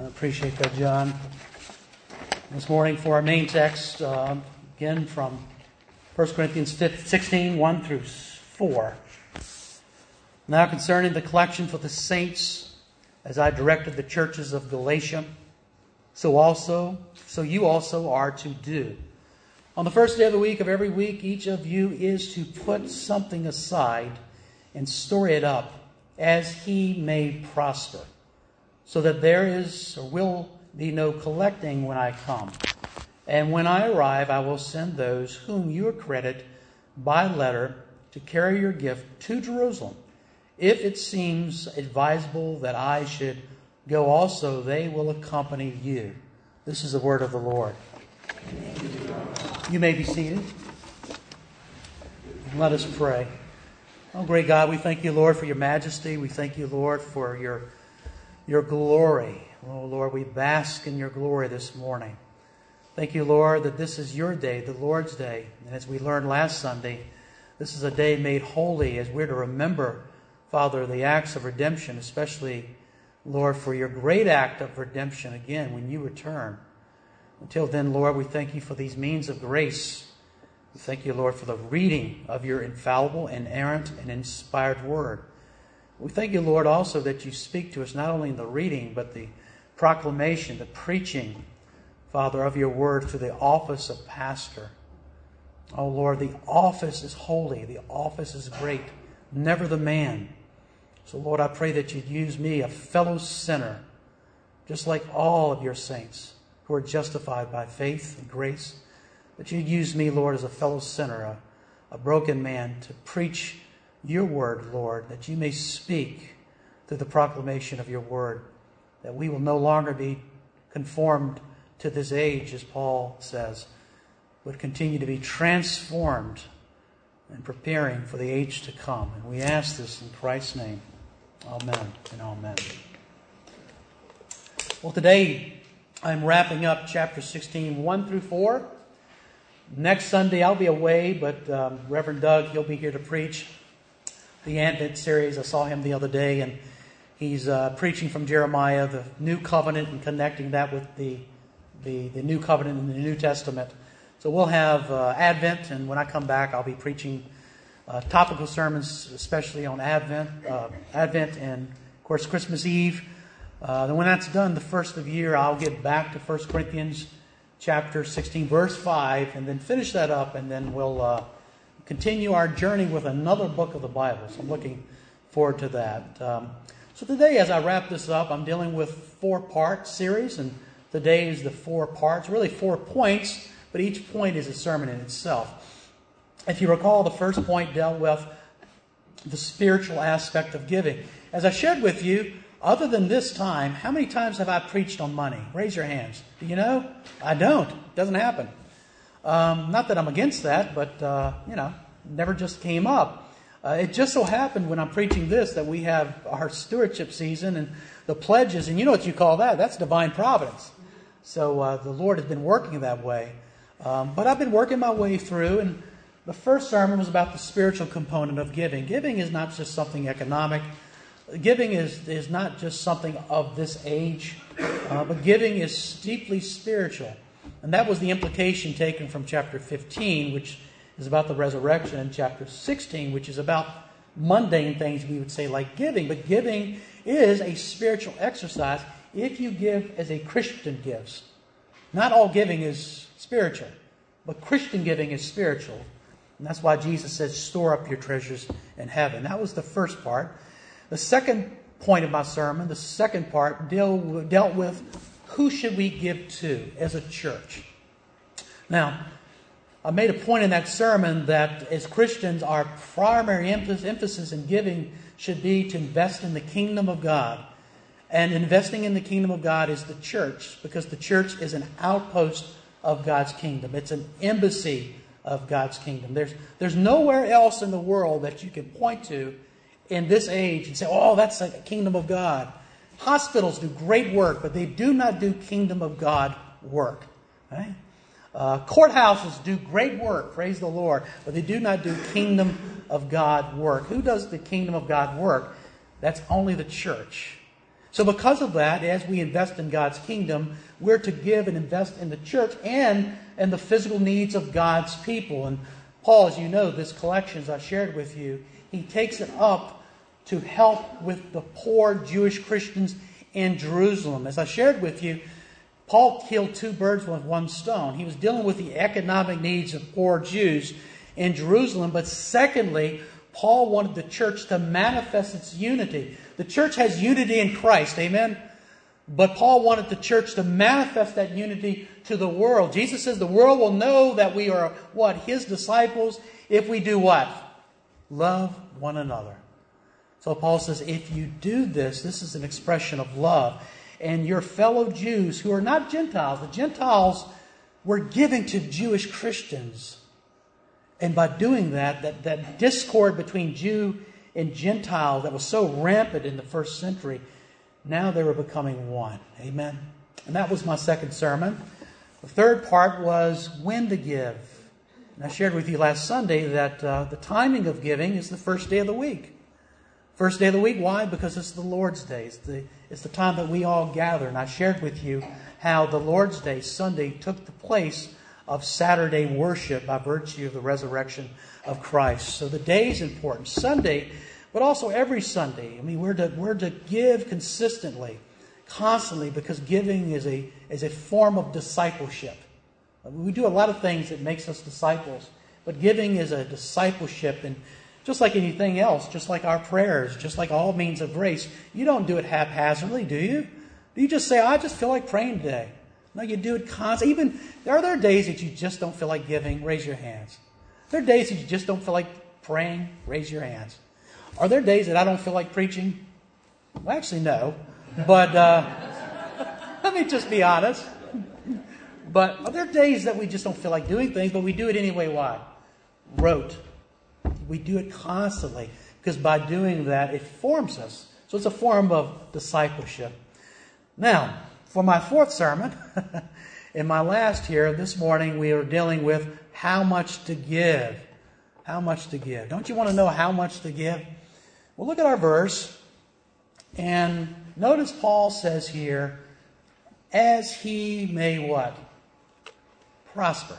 I appreciate that, John. This morning for our main text, again from 1 Corinthians 16, 1 through 4. Now concerning the collection for the saints, as I directed the churches of Galatia, so you also are to do. On the first day of the week of every week, each of you is to put something aside and store it up as he may prosper, so that there is or will be no collecting when I come. And when I arrive, I will send those whom you accredit by letter to carry your gift to Jerusalem. If it seems advisable that I should go also, they will accompany you. This is the word of the Lord. You may be seated. Let us pray. Oh, great God, we thank you, Lord, for your majesty. We thank you, Lord, for your glory. Oh, Lord, we bask in your glory this morning. Thank you, Lord, that this is your day, the Lord's day. And as we learned last Sunday, this is a day made holy as we're to remember, Father, the acts of redemption, especially, Lord, for your great act of redemption again when you return. Until then, Lord, we thank you for these means of grace. We thank you, Lord, for the reading of your infallible, inerrant, and inspired word. We thank you, Lord, also that you speak to us not only in the reading, but the proclamation, the preaching, Father, of your word through the office of pastor. Oh, Lord, the office is holy. The office is great. Never the man. So, Lord, I pray that you'd use me, a fellow sinner, just like all of your saints who are justified by faith and grace, that you'd use me, Lord, as a fellow sinner, a broken man, to preach your word, Lord, that you may speak through the proclamation of your word, that we will no longer be conformed to this age, as Paul says, but continue to be transformed and preparing for the age to come. And we ask this in Christ's name. Amen and amen. Well, today I'm wrapping up chapter 16, 1 through 4. Next Sunday I'll be away, but Reverend Doug, he'll be here to preach the Advent series. I saw him the other day, and he's preaching from Jeremiah, the New Covenant, and connecting that with the New Covenant in the New Testament. So we'll have Advent, and when I come back, I'll be preaching topical sermons, especially on Advent, and of course Christmas Eve. Then when that's done, the first of the year, I'll get back to 1 Corinthians chapter 16, verse 5, and then finish that up, and then we'll continue our journey with another book of the Bible. So I'm looking forward to that. So today, as I wrap this up, I'm dealing with 4-part series, and today is the 4 parts, really 4 points, but each point is a sermon in itself. If you recall, the first point dealt with the spiritual aspect of giving. As I shared with you, other than this time, how many times have I preached on money? Raise your hands. Do you know? I don't. It doesn't happen. Not that I'm against that, but, never just came up. It just so happened when I'm preaching this that we have our stewardship season and the pledges, and you know what you call that? That's divine providence. So the Lord has been working that way. But I've been working my way through, and the first sermon was about the spiritual component of giving. Giving is not just something economic. Giving is not just something of this age, but giving is deeply spiritual. And that was the implication taken from chapter 15, which is about the resurrection, and chapter 16, which is about mundane things we would say like giving. But giving is a spiritual exercise if you give as a Christian gives. Not all giving is spiritual, but Christian giving is spiritual. And that's why Jesus says, store up your treasures in heaven. That was the first part. The second point of my sermon, the second part, dealt with who should we give to as a church. Now, I made a point in that sermon that as Christians, our primary emphasis in giving should be to invest in the kingdom of God. And investing in the kingdom of God is the church, because the church is an outpost of God's kingdom. It's an embassy of God's kingdom. There's nowhere else in the world that you can point to in this age and say, oh, that's like a kingdom of God. Hospitals do great work, but they do not do kingdom of God work. Right? Courthouses do great work, praise the Lord, but they do not do kingdom of God work. Who does the kingdom of God work? That's only the church. So because of that, as we invest in God's kingdom, we're to give and invest in the church and in the physical needs of God's people. And Paul, as you know, this collection, as I shared with you, he takes it up to help with the poor Jewish Christians in Jerusalem. As I shared with you, Paul killed two birds with one stone. He was dealing with the economic needs of poor Jews in Jerusalem. But secondly, Paul wanted the church to manifest its unity. The church has unity in Christ, amen? But Paul wanted the church to manifest that unity to the world. Jesus says the world will know that we are, what? His disciples, if we do what? Love one another. So Paul says, if you do this, this is an expression of love. And your fellow Jews who are not Gentiles, the Gentiles were giving to Jewish Christians. And by doing that, that discord between Jew and Gentile that was so rampant in the first century, now they were becoming one. Amen. And that was my second sermon. The third part was when to give. And I shared with you last Sunday that the timing of giving is the first day of the week. First day of the week, why? Because it's the Lord's Day. It's the time that we all gather. And I shared with you how the Lord's Day, Sunday, took the place of Saturday worship by virtue of the resurrection of Christ. So the day is important. Sunday, but also every Sunday. I mean, we're to give consistently, constantly, because giving is a form of discipleship. We do a lot of things that makes us disciples, but giving is a discipleship. And just like anything else, just like our prayers, just like all means of grace, you don't do it haphazardly, do you? Do you just say, I just feel like praying today? No, you do it constantly. Even, are there days that you just don't feel like giving? Raise your hands. There are days that you just don't feel like praying? Raise your hands. Are there days that I don't feel like preaching? Well, actually, no. But let me just be honest. But are there days that we just don't feel like doing things, but we do it anyway? Why? Rote. We do it constantly because by doing that, it forms us. So it's a form of discipleship. Now, for my fourth sermon, in my last here this morning, we are dealing with how much to give. How much to give. Don't you want to know how much to give? Well, look at our verse. And notice Paul says here, as he may what? Prosper.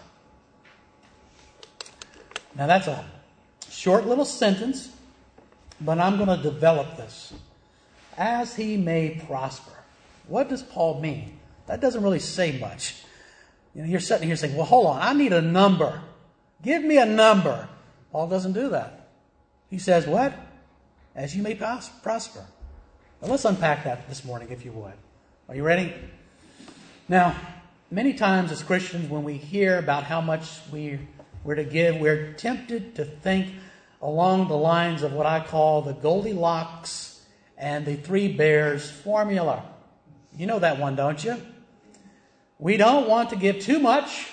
Now that's a short little sentence, but I'm going to develop this. As he may prosper. What does Paul mean? That doesn't really say much. You're sitting here saying, well, hold on, I need a number. Give me a number. Paul doesn't do that. He says, what? As you may prosper. Well, let's unpack that this morning, if you would. Are you ready? Now, many times as Christians, when we hear about how much we're to give, we're tempted to think along the lines of what I call the Goldilocks and the Three Bears formula. You know that one, don't you? We don't want to give too much.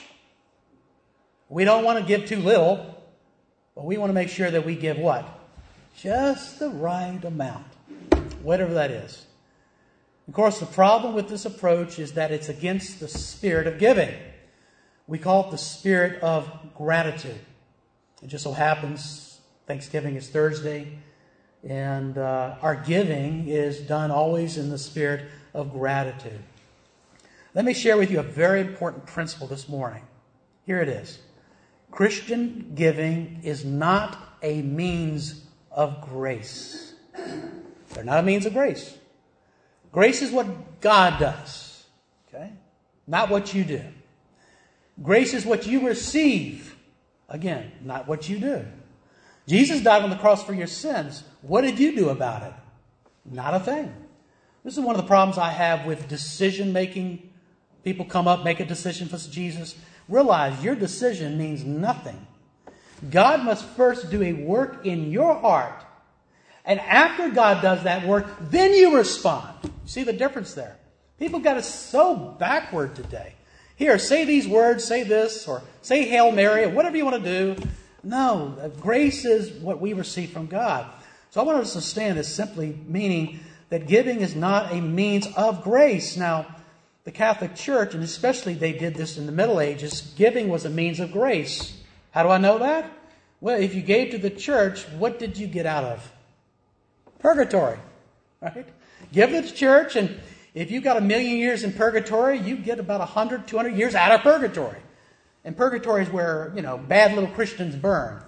We don't want to give too little. But we want to make sure that we give what? Just the right amount. Whatever that is. Of course, the problem with this approach is that it's against the spirit of giving. We call it the spirit of gratitude. It just so happens Thanksgiving is Thursday, and our giving is done always in the spirit of gratitude. Let me share with you a very important principle this morning. Here it is. Christian giving is not a means of grace. They're not a means of grace. Grace is what God does. Okay? Not what you do. Grace is what you receive. Again, not what you do. Jesus died on the cross for your sins. What did you do about it? Not a thing. This is one of the problems I have with decision making. People come up, make a decision for Jesus. Realize your decision means nothing. God must first do a work in your heart. And after God does that work, then you respond. See the difference there? People got it so backward today. Here, say these words, say this, or say Hail Mary, or whatever you want to do. No, grace is what we receive from God. So I want us to understand this simply meaning that giving is not a means of grace. Now, the Catholic Church, and especially they did this in the Middle Ages, giving was a means of grace. How do I know that? Well, if you gave to the church, what did you get out of? Purgatory, right? Give it to church, and if you've got 1,000,000 years in purgatory, you get about 100, 200 years out of purgatory. And purgatory is where, bad little Christians burn.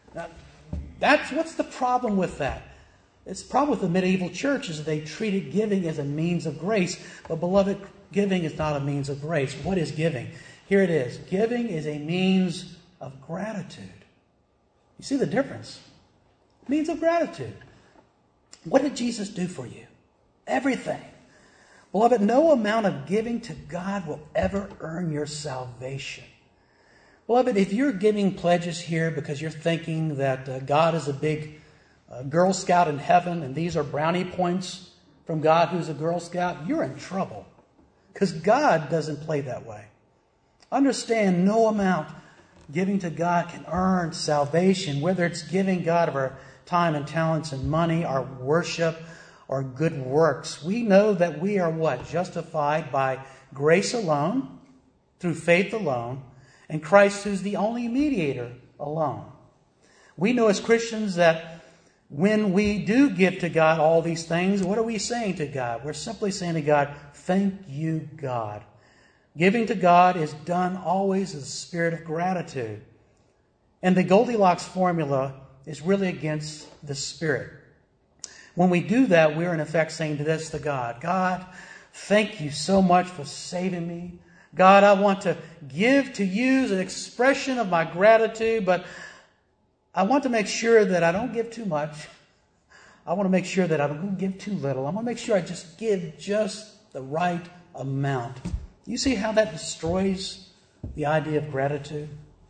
Now, what's the problem with that? It's the problem with the medieval church is that they treated giving as a means of grace. But beloved, giving is not a means of grace. What is giving? Here it is. Giving is a means of gratitude. You see the difference? Means of gratitude. What did Jesus do for you? Everything. Beloved, no amount of giving to God will ever earn your salvation. Beloved, if you're giving pledges here because you're thinking that God is a big Girl Scout in heaven and these are brownie points from God who's a Girl Scout, you're in trouble. Because God doesn't play that way. Understand, no amount giving to God can earn salvation, whether it's giving God of our time and talents and money, our worship, or good works. We know that we are what? Justified by grace alone, through faith alone, and Christ who's the only mediator alone. We know as Christians that when we do give to God all these things, what are we saying to God? We're simply saying to God, thank you, God. Giving to God is done always as a spirit of gratitude. And the Goldilocks formula is really against the spirit. When we do that, we're in effect saying this to God. God, thank you so much for saving me. God, I want to give to you as an expression of my gratitude, but I want to make sure that I don't give too much. I want to make sure that I don't give too little. I want to make sure I just give just the right amount. You see how that destroys the idea of gratitude?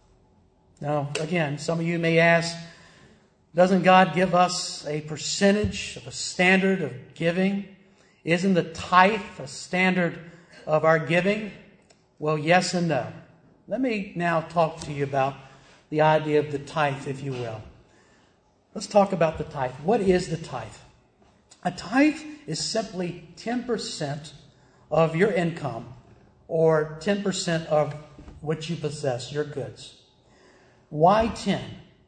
Now, again, some of you may ask, doesn't God give us a percentage of a standard of giving? Isn't the tithe a standard of our giving? Well, yes and no. Let me now talk to you about the idea of the tithe, if you will. Let's talk about the tithe. What is the tithe? A tithe is simply 10% of your income or 10% of what you possess, your goods. Why 10?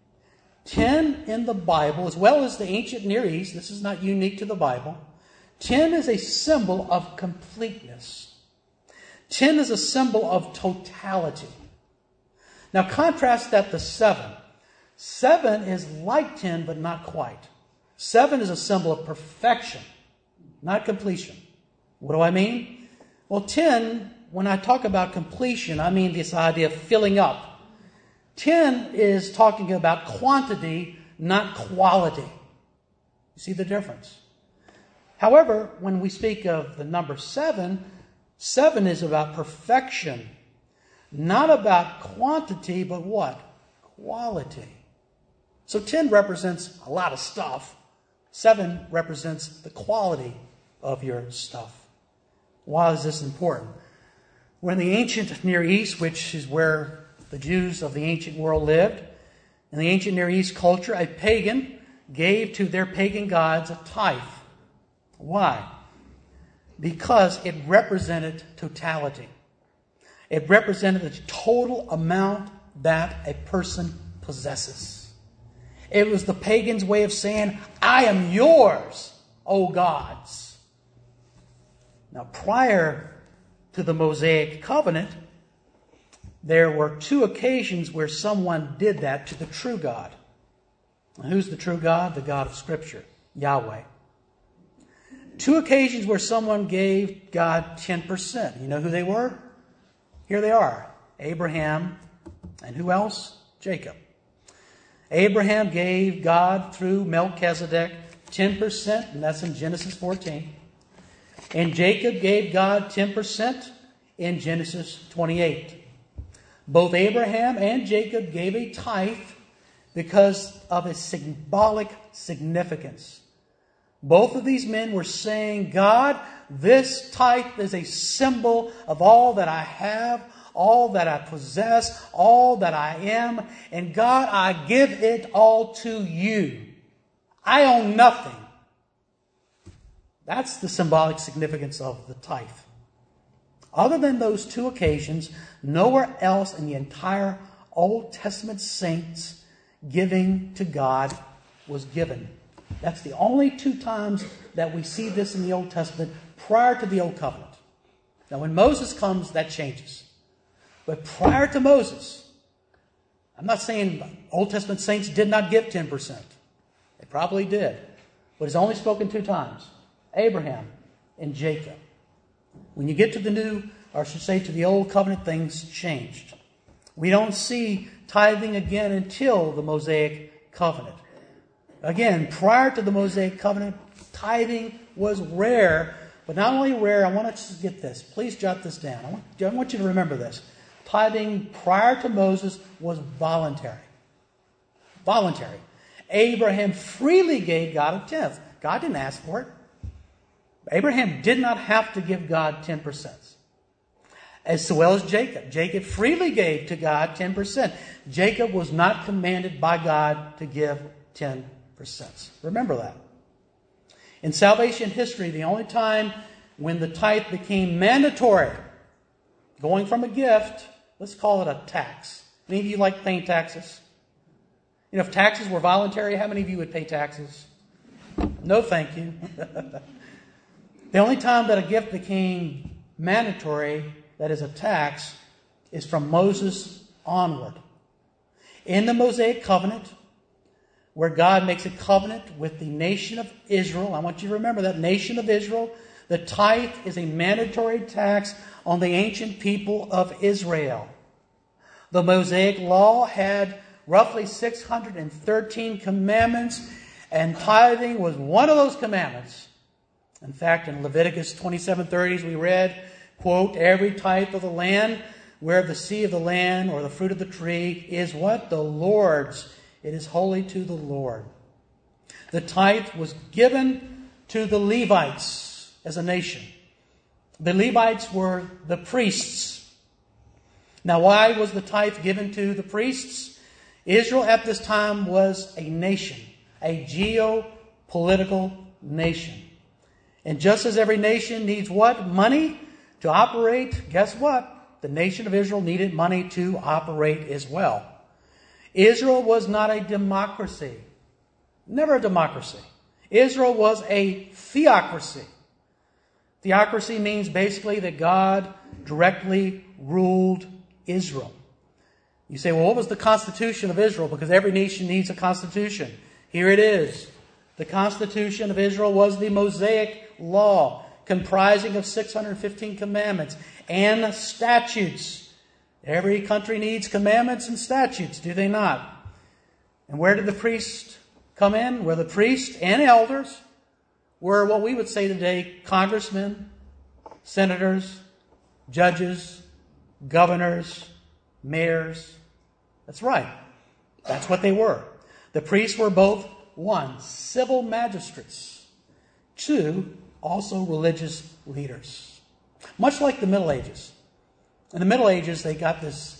10 in the Bible, as well as the ancient Near East, this is not unique to the Bible, 10 is a symbol of completeness. 10 is a symbol of totality. Now contrast that to 7. 7 is like 10, but not quite. 7 is a symbol of perfection, not completion. What do I mean? Well, 10, when I talk about completion, I mean this idea of filling up. 10 is talking about quantity, not quality. You see the difference? However, when we speak of the number 7, 7 is about perfection. Not about quantity, but what? Quality. So 10 represents a lot of stuff. 7 represents the quality of your stuff. Why is this important? When the ancient Near East, which is where the Jews of the ancient world lived, in the ancient Near East culture, a pagan gave to their pagan gods a tithe. Why? Because it represented totality. It represented the total amount that a person possesses. It was the pagan's way of saying, I am yours, O gods. Now, prior to the Mosaic covenant, there were 2 occasions where someone did that to the true God. Now, who's the true God? The God of Scripture, Yahweh. 2 occasions where someone gave God 10%. You know who they were? Here they are. Abraham and who else? Jacob. Abraham gave God through Melchizedek 10%, and that's in Genesis 14. And Jacob gave God 10% in Genesis 28. Both Abraham and Jacob gave a tithe because of its symbolic significance. Both of these men were saying, God, this tithe is a symbol of all that I have, all that I possess, all that I am. And God, I give it all to you. I own nothing. That's the symbolic significance of the tithe. Other than those 2 occasions, nowhere else in the entire Old Testament saints giving to God was given. That's the only two times that we see this in the Old Testament prior to the Old Covenant. Now, when Moses comes, that changes. But prior to Moses, I'm not saying Old Testament saints did not give 10%. They probably did. But it's only spoken two times. Abraham and Jacob. When you get to the new, or I should say to the Old Covenant, things changed. We don't see tithing again until the Mosaic Covenant. Again, prior to the Mosaic Covenant, tithing was rare. But not only rare, I want us to get this. Please jot this down. I want you to remember this. Tithing prior to Moses was voluntary. Voluntary. Abraham freely gave God a tenth. God didn't ask for it. Abraham did not have to give God 10%. As well as Jacob. Jacob freely gave to God 10%. Jacob was not commanded by God to give 10%. Remember that. In salvation history, the only time when the tithe became mandatory, going from a gift, let's call it a tax. Any of you like paying taxes? You know, if taxes were voluntary, how many of you would pay taxes? No, thank you. The only time that a gift became mandatory, that is a tax, is from Moses onward. In the Mosaic Covenant, where God makes a covenant with the nation of Israel, I want you to remember that nation of Israel, the tithe is a mandatory tax on the ancient people of Israel. The Mosaic Law had roughly 613 commandments, and tithing was one of those commandments. In fact, in Leviticus 27:30, we read, quote, every tithe of the land, where the seed of the land or the fruit of the tree is what? The Lord's. It is holy to the Lord. The tithe was given to the Levites as a nation. The Levites were the priests. Now, why was the tithe given to the priests? Israel at this time was a nation, a geopolitical nation. And just as every nation needs what? Money to operate, guess what? The nation of Israel needed money to operate as well. Israel was not a democracy. Never a democracy. Israel was a theocracy. Theocracy means basically that God directly ruled Israel. You say, well, what was the constitution of Israel? Because every nation needs a constitution. Here it is. The constitution of Israel was the Mosaic Law, comprising of 615 commandments and statutes. Every country needs commandments and statutes, do they not? And where did the priest come in? Where the priest and elders were what we would say today, congressmen, senators, judges, governors, mayors. That's right. That's what they were. The priests were both, one, civil magistrates, two, also religious leaders. Much like the Middle Ages. In the Middle Ages, they got this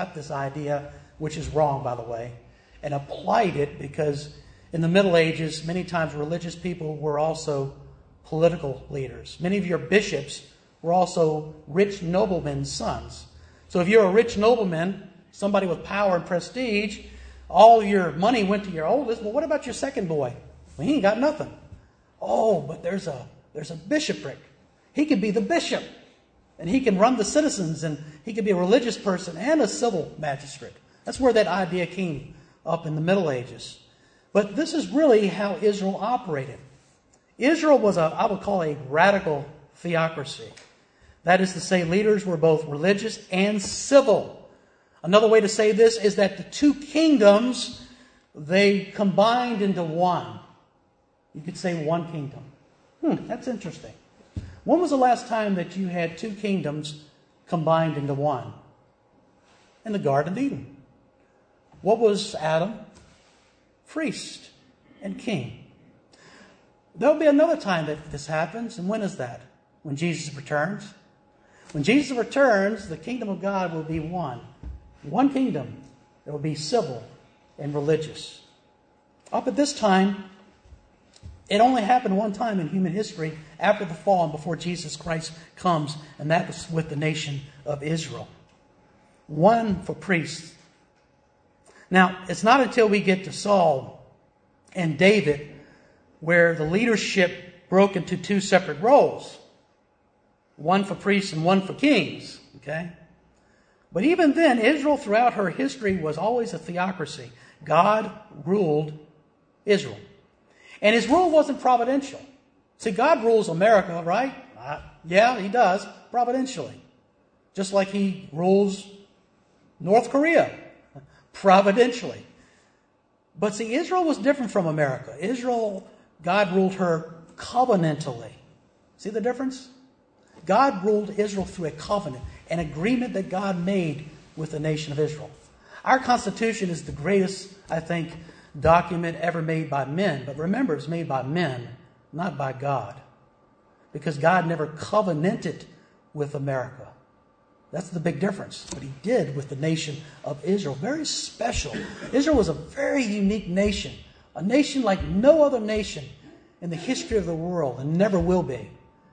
idea, which is wrong, by the way, and applied it because in the Middle Ages, many times religious people were also political leaders. Many of your bishops were also rich noblemen's sons. So if you're a rich nobleman, somebody with power and prestige, all your money went to your oldest. Well, what about your second boy? Well, he ain't got nothing. Oh, but there's a bishopric. He could be the bishop. And he can run the citizens, and he could be a religious person and a civil magistrate. That's where that idea came up in the Middle Ages. But this is really how Israel operated. Israel was I would call a radical theocracy. That is to say, leaders were both religious and civil. Another way to say this is that the two kingdoms, they combined into one. You could say one kingdom. That's interesting. When was the last time that you had two kingdoms combined into one? In the Garden of Eden. What was Adam? Priest and king. There'll be another time that this happens, and when is that? When Jesus returns. When Jesus returns, the kingdom of God will be one. One kingdom that will be civil and religious. Up at this time, it only happened one time in human history after the fall and before Jesus Christ comes, and that was with the nation of Israel. One for priests. Now, it's not until we get to Saul and David where the leadership broke into two separate roles. One for priests and one for kings. Okay? But even then, Israel throughout her history was always a theocracy. God ruled Israel. And his rule wasn't providential. See, God rules America, right? Yeah, he does, providentially. Just like he rules North Korea, providentially. But see, Israel was different from America. Israel, God ruled her covenantally. See the difference? God ruled Israel through a covenant, an agreement that God made with the nation of Israel. Our Constitution is the greatest, I think, document ever made by men. But remember, it's made by men, not by God. Because God never covenanted with America. That's the big difference. But he did with the nation of Israel. Very special. Israel was a very unique nation. A nation like no other nation in the history of the world, and never will be.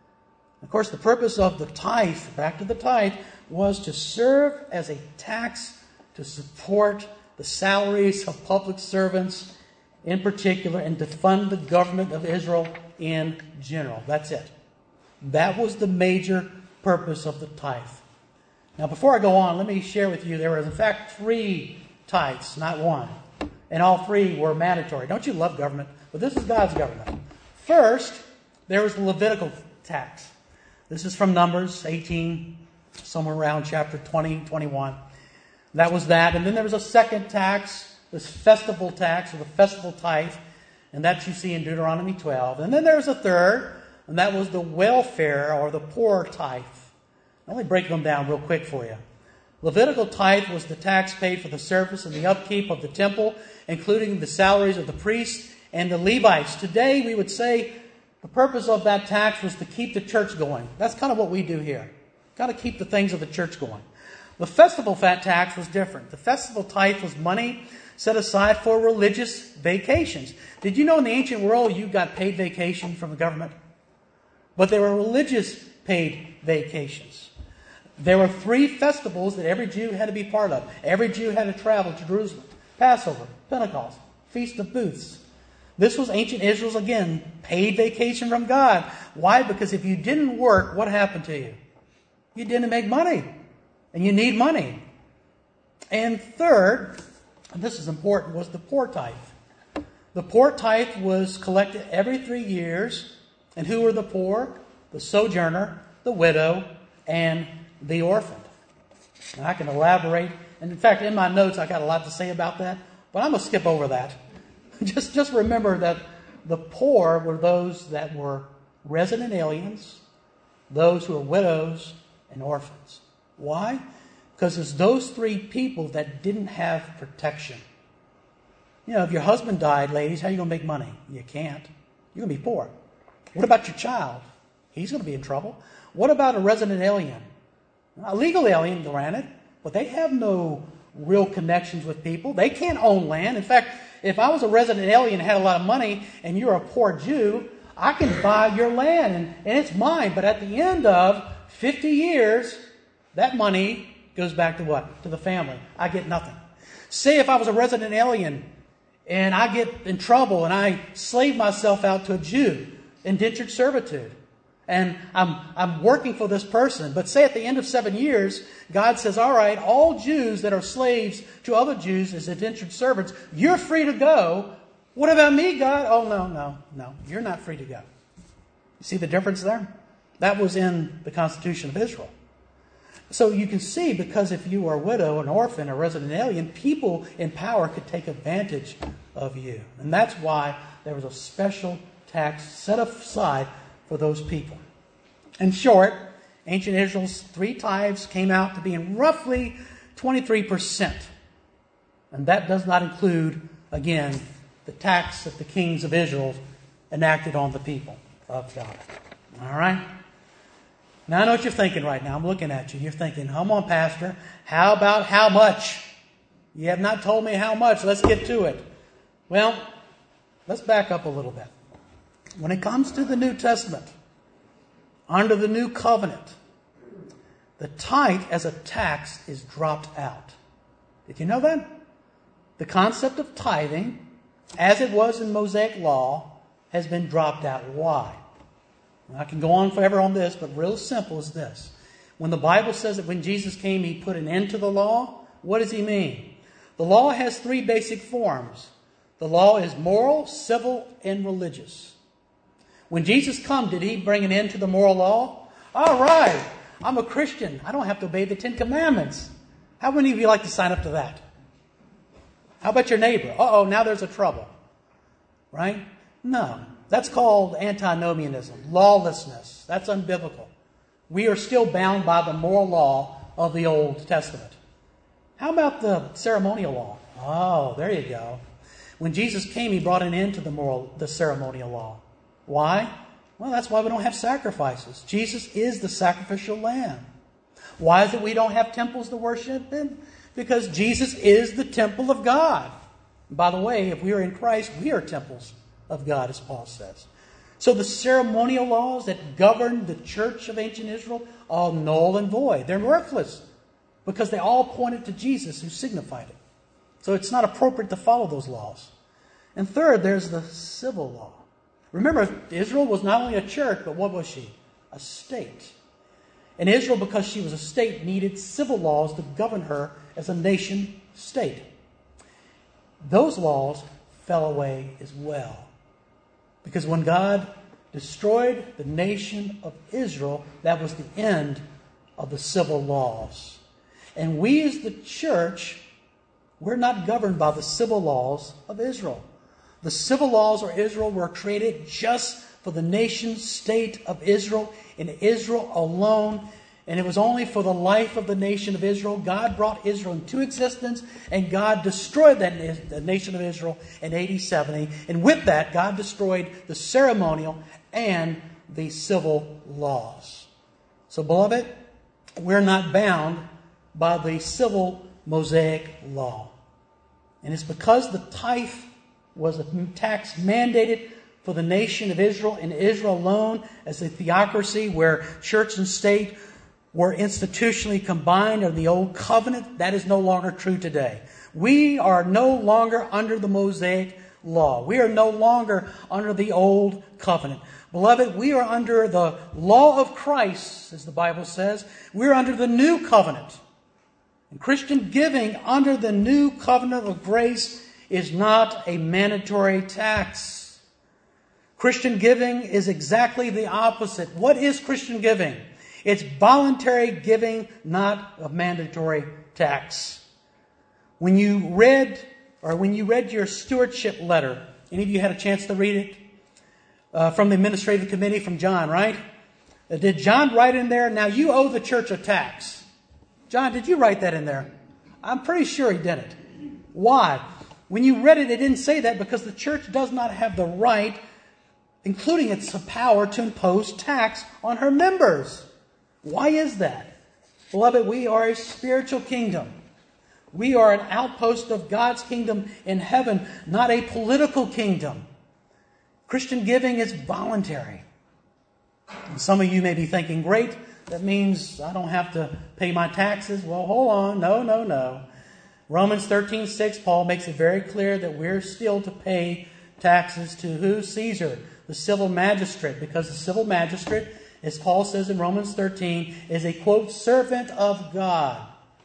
Of course, the purpose of the tithe, back to the tithe, was to serve as a tax to support the salaries of public servants in particular, and to fund the government of Israel in general. That's it. That was the major purpose of the tithe. Now, before I go on, let me share with you, there were in fact 3 tithes, not 1. And all 3 were mandatory. Don't you love government? But this is God's government. First, there was the Levitical tax. This is from Numbers 18, somewhere around chapter 20, 21. That was that. And then there was a second tax, this festival tax, or the festival tithe. And that you see in Deuteronomy 12. And then there was a third, and that was the welfare or the poor tithe. Let me break them down real quick for you. Levitical tithe was the tax paid for the service and the upkeep of the temple, including the salaries of the priests and the Levites. Today, we would say the purpose of that tax was to keep the church going. That's kind of what we do here. Got to keep the things of the church going. The festival fat tax was different. The festival tithe was money set aside for religious vacations. Did you know in the ancient world you got paid vacation from the government? But there were religious paid vacations. There were 3 festivals that every Jew had to be part of. Every Jew had to travel to Jerusalem. Passover, Pentecost, Feast of Booths. This was ancient Israel's, again, paid vacation from God. Why? Because if you didn't work, what happened to you? You didn't make money. And you need money. And third, and this is important, was the poor tithe. The poor tithe was collected every 3 years. And who were the poor? The sojourner, the widow, and the orphan. Now, I can elaborate. And in fact, in my notes, I got a lot to say about that. But I'm going to skip over that. Just remember that the poor were those that were resident aliens, those who are widows, and orphans. Why? Because it's those 3 people that didn't have protection. You know, if your husband died, ladies, how are you going to make money? You can't. You're going to be poor. What about your child? He's going to be in trouble. What about a resident alien? A legal alien, granted, but they have no real connections with people. They can't own land. In fact, if I was a resident alien and had a lot of money and you're a poor Jew, I can buy your land and it's mine. But at the end of 50 years, that money goes back to what? To the family. I get nothing. Say if I was a resident alien and I get in trouble and I slave myself out to a Jew, indentured servitude. And I'm working for this person. But say at the end of 7 years, God says, all right, all Jews that are slaves to other Jews as indentured servants, you're free to go. What about me, God? Oh, no. You're not free to go. You see the difference there? That was in the Constitution of Israel. So you can see, because if you are a widow, an orphan, a resident alien, people in power could take advantage of you. And that's why there was a special tax set aside for those people. In short, ancient Israel's 3 tithes came out to be in roughly 23%. And that does not include, again, the tax that the kings of Israel enacted on the people of God. All right? Now I know what you're thinking right now. I'm looking at you. You're thinking, come on, Pastor. How about how much? You have not told me how much. Let's get to it. Well, let's back up a little bit. When it comes to the New Testament, under the New Covenant, the tithe as a tax is dropped out. Did you know that? The concept of tithing, as it was in Mosaic law, has been dropped out. Why? I can go on forever on this, but real simple is this. When the Bible says that when Jesus came, He put an end to the law, what does He mean? The law has three basic forms. The law is moral, civil, and religious. When Jesus came, did He bring an end to the moral law? All right, I'm a Christian. I don't have to obey the Ten Commandments. How many of you like to sign up to that? How about your neighbor? Uh-oh, now there's a trouble. Right? No. That's called antinomianism, lawlessness. That's unbiblical. We are still bound by the moral law of the Old Testament. How about the ceremonial law? Oh, there you go. When Jesus came, He brought an end to the ceremonial law. Why? Well, that's why we don't have sacrifices. Jesus is the sacrificial lamb. Why is it we don't have temples to worship in? Because Jesus is the temple of God. And by the way, if we are in Christ, we are temples of God, as Paul says. So the ceremonial laws that govern the church of ancient Israel are null and void. They're worthless because they all pointed to Jesus who signified it. So it's not appropriate to follow those laws. And third, there's the civil law. Remember, Israel was not only a church, but what was she? A state. And Israel, because she was a state, needed civil laws to govern her as a nation state. Those laws fell away as well. Because when God destroyed the nation of Israel, that was the end of the civil laws. And we as the church, we're not governed by the civil laws of Israel. The civil laws of Israel were created just for the nation state of Israel and Israel alone. And it was only for the life of the nation of Israel. God brought Israel into existence, and God destroyed the nation of Israel in AD 70. And with that, God destroyed the ceremonial and the civil laws. So, beloved, we're not bound by the civil Mosaic law. And it's because the tithe was a tax mandated for the nation of Israel and Israel alone as a theocracy where church and state were institutionally combined under the old covenant. That is no longer true today. We are no longer under the Mosaic law. We are no longer under the old covenant. Beloved, we are under the law of Christ, as the Bible says. We're under the new covenant. And Christian giving under the new covenant of grace is not a mandatory tax. Christian giving is exactly the opposite. What is Christian giving? It's voluntary giving, not a mandatory tax. When you read your stewardship letter, any of you had a chance to read it? From the administrative committee from John, right? Did John write in there, now you owe the church a tax? John, did you write that in there? I'm pretty sure he didn't. Why? When you read it, it didn't say that because the church does not have the right, including its power, to impose tax on her members. Why is that? Beloved, we are a spiritual kingdom. We are an outpost of God's kingdom in heaven, not a political kingdom. Christian giving is voluntary. And some of you may be thinking, great, that means I don't have to pay my taxes. Well, hold on. No. Romans 13:6, Paul makes it very clear that we're still to pay taxes to who? Caesar, the civil magistrate, because the civil magistrate, as Paul says in Romans 13, is a, quote, servant of God.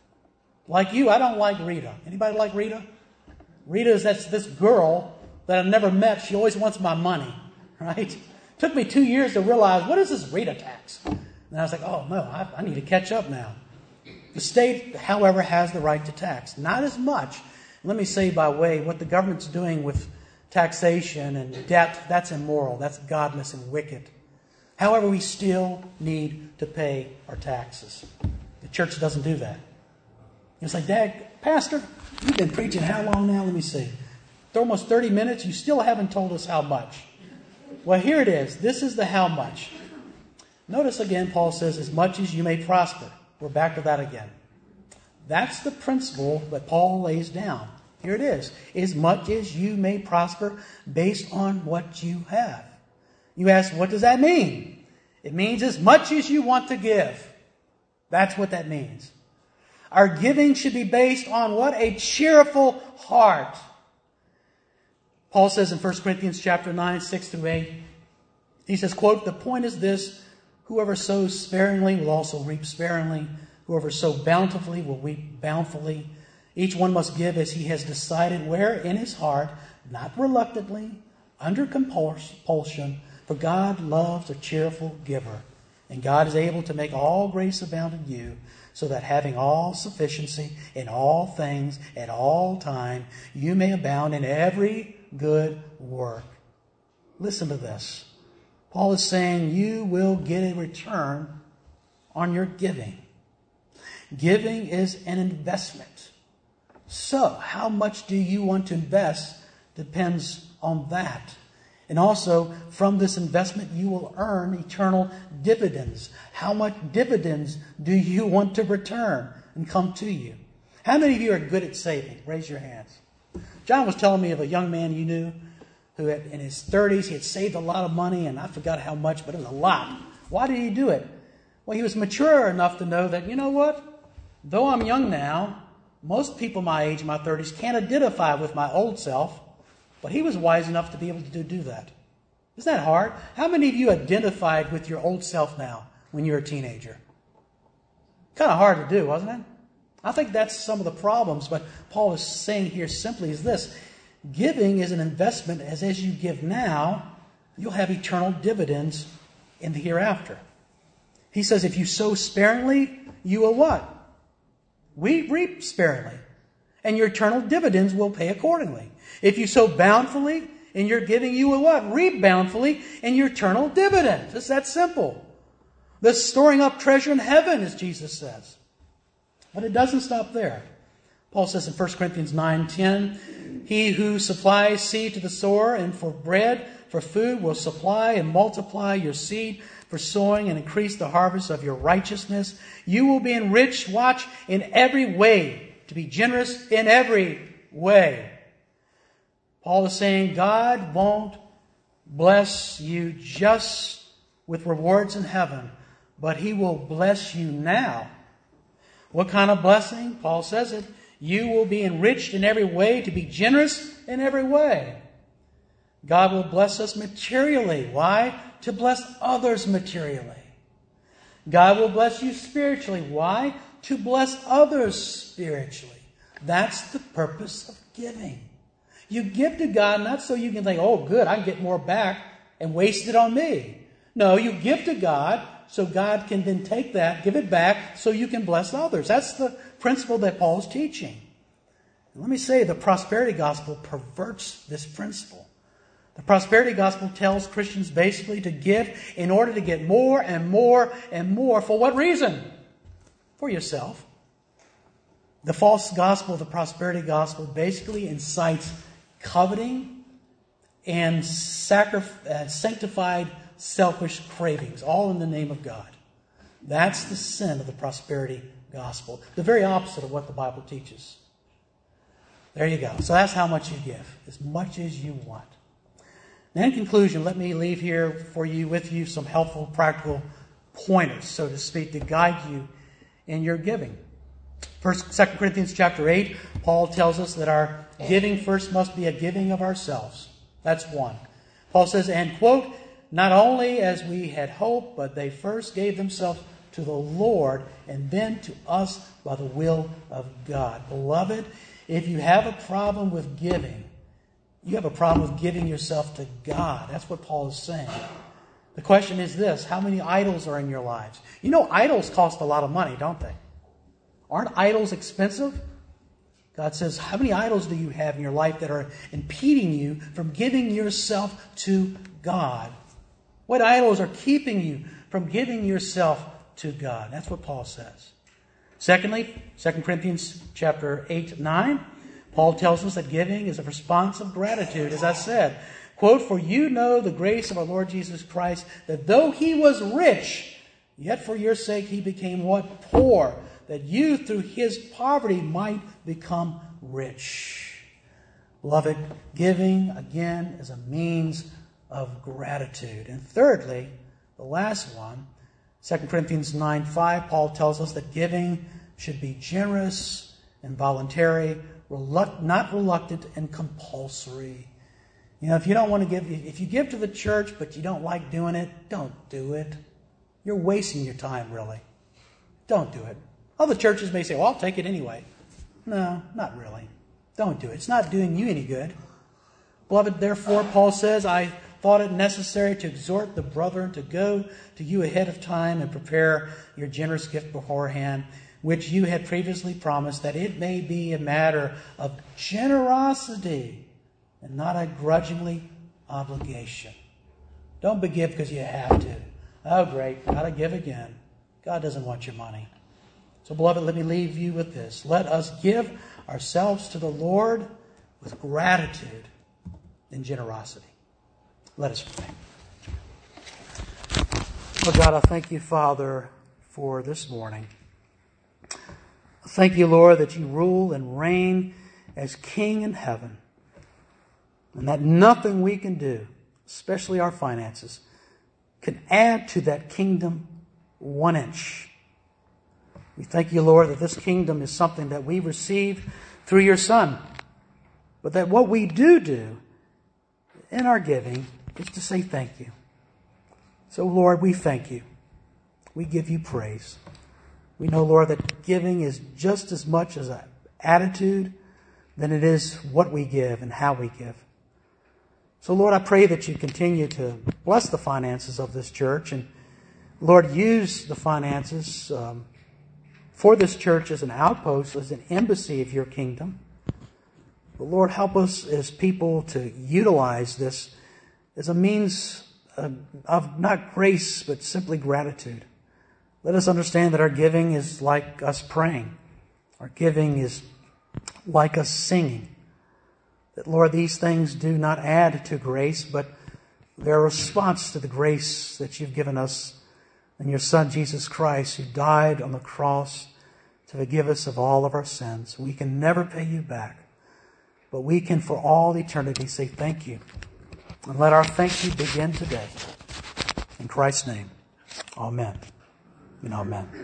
Like you, I don't like Rita. Anybody like Rita? Rita is this girl that I've never met. She always wants my money, right? Took me 2 years to realize, what is this Rita tax? And I was like, oh, no, I need to catch up now. The state, however, has the right to tax. Not as much. Let me say by way, what the government's doing with taxation and debt, that's immoral. That's godless and wicked. However, we still need to pay our taxes. The church doesn't do that. It's like, Dad, Pastor, you've been preaching how long now? Let me see. Almost 30 minutes. You still haven't told us how much. Well, here it is. This is the how much. Notice again, Paul says, as much as you may prosper. We're back to that again. That's the principle that Paul lays down. Here it is. As much as you may prosper based on what you have. You ask, what does that mean? It means as much as you want to give. That's what that means. Our giving should be based on what? A cheerful heart. Paul says in 1 Corinthians chapter 9, 6 through 8, he says, quote, "The point is this, whoever sows sparingly will also reap sparingly. Whoever sows bountifully will reap bountifully. Each one must give as he has decided where in his heart, not reluctantly, under compulsion, for God loves a cheerful giver. And God is able to make all grace abound in you, so that having all sufficiency in all things at all time, you may abound in every good work." Listen to this. Paul is saying you will get a return on your giving. Giving is an investment. So, how much do you want to invest depends on that. And also, from this investment, you will earn eternal dividends. How much dividends do you want to return and come to you? How many of you are good at saving? Raise your hands. John was telling me of a young man you knew who in his 30s, he had saved a lot of money, and I forgot how much, but it was a lot. Why did he do it? Well, he was mature enough to know that, you know what? Though I'm young now, most people my age, in my 30s, can't identify with my old self. But he was wise enough to be able to do that. Isn't that hard? How many of you identified with your old self now when you were a teenager? Kind of hard to do, wasn't it? I think that's some of the problems. But Paul is saying here simply is this. Giving is an investment, as you give now, you'll have eternal dividends in the hereafter. He says if you sow sparingly, you will what? We reap sparingly. And your eternal dividends will pay accordingly. If you sow bountifully in your giving, you will what? Reap bountifully in your eternal dividends. It's that simple. The storing up treasure in heaven, as Jesus says. But it doesn't stop there. Paul says in 1 Corinthians 9:10, "He who supplies seed to the sower and for bread, for food, will supply and multiply your seed for sowing and increase the harvest of your righteousness. You will be enriched, watch, in every way, to be generous in every way." Paul is saying God won't bless you just with rewards in heaven, but He will bless you now. What kind of blessing? Paul says it. You will be enriched in every way, to be generous in every way. God will bless us materially. Why? To bless others materially. God will bless you spiritually. Why? To bless others spiritually. That's the purpose of giving. You give to God not so you can think, oh, good, I can get more back and waste it on me. No, you give to God so God can then take that, give it back so you can bless others. That's the principle that Paul's teaching. And let me say, the prosperity gospel perverts this principle. The prosperity gospel tells Christians basically to give in order to get more and more and more. For what reason? For yourself. The false gospel, the prosperity gospel, basically incites coveting and sanctified selfish cravings, all in the name of God. That's the sin of the prosperity gospel. The very opposite of what the Bible teaches. There you go. So that's how much you give, as much as you want. Now, in conclusion, let me leave here with you some helpful, practical pointers, so to speak, to guide you in your giving. 2 Corinthians chapter 8, Paul tells us that our giving first must be a giving of ourselves. That's one. Paul says, and quote, "Not only as we had hoped, but they first gave themselves to the Lord and then to us by the will of God." Beloved, if you have a problem with giving, you have a problem with giving yourself to God. That's what Paul is saying. The question is this: how many idols are in your lives? You know, idols cost a lot of money, don't they? Aren't idols expensive? God says, how many idols do you have in your life that are impeding you from giving yourself to God? What idols are keeping you from giving yourself to God? That's what Paul says. Secondly, 2 Corinthians chapter 8, 9, Paul tells us that giving is a response of gratitude, as I said. Quote, "For you know the grace of our Lord Jesus Christ, that though He was rich, yet for your sake He became what? Poor, that you through His poverty might become rich." Beloved, giving, again, is a means of gratitude. And thirdly, the last one, 2 Corinthians 9:5, Paul tells us that giving should be generous and voluntary, not reluctant and compulsory. If you don't want to give, if you give to the church but you don't like doing it, don't do it. You're wasting your time, really. Don't do it. Other churches may say, well, I'll take it anyway. No, not really. Don't do it. It's not doing you any good. Beloved, therefore, Paul says, I thought it necessary to exhort the brethren to go to you ahead of time and prepare your generous gift beforehand, which you had previously promised, that it may be a matter of generosity and not a grudgingly obligation. Don't give because you have to. Oh, great, got to give again. God doesn't want your money. So, beloved, let me leave you with this. Let us give ourselves to the Lord with gratitude and generosity. Let us pray. Oh, God, I thank you, Father, for this morning. Thank you, Lord, that you rule and reign as King in heaven, and that nothing we can do, especially our finances, can add to that kingdom 1 inch. We thank you, Lord, that this kingdom is something that we receive through your Son, but that what we do in our giving is to say thank you. So, Lord, we thank you. We give you praise. We know, Lord, that giving is just as much as an attitude than it is what we give and how we give. So, Lord, I pray that you continue to bless the finances of this church. And, Lord, use the finances for this church as an outpost, as an embassy of your kingdom. But, Lord, help us as people to utilize this as a means of not grace, but simply gratitude. Let us understand that our giving is like us praying. Our giving is like us singing. That, Lord, these things do not add to grace, but they're a response to the grace that you've given us in your Son, Jesus Christ, who died on the cross to forgive us of all of our sins. We can never pay you back, but we can for all eternity say thank you. And let our thank you begin today. In Christ's name, amen and amen.